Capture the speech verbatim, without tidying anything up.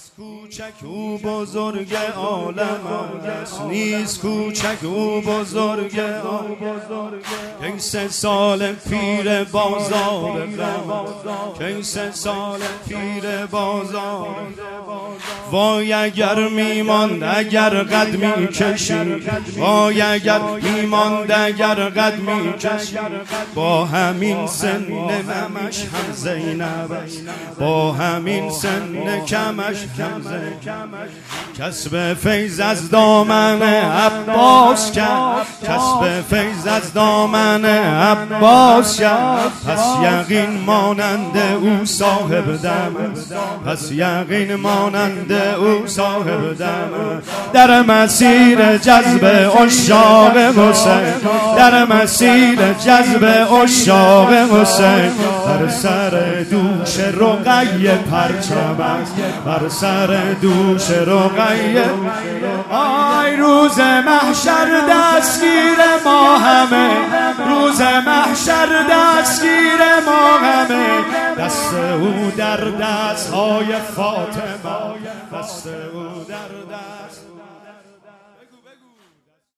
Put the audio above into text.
نیست کوچک او بزرگ عالم است، نیست کوچک او بزرگ عالم. کی سه سال پیر بازار غم، کی سه سال پیر بازار. وای اگر میماند اگر قد میکشید، وای اگر میماند اگر قد میکشید. با همین سن ممش هم زینب است، با همین سن کمش هم زینب. کسب فیض از دامن عباس کرد، کسب فیض از دامن عباس کرد. پس یقین مانند او صاحب دم است، پس یقین مانند او صاحب دم. در مسیر جذب عشاق حسین، در مسیر جذب عشاق حسین. بر سر دوش رقیه پرچم است، بر سر دوش رقیه. آی روز محشر دستگیر ما همه، روز محشر دستگیر ما همه. دست او در دست های فاطمه، دست او در دست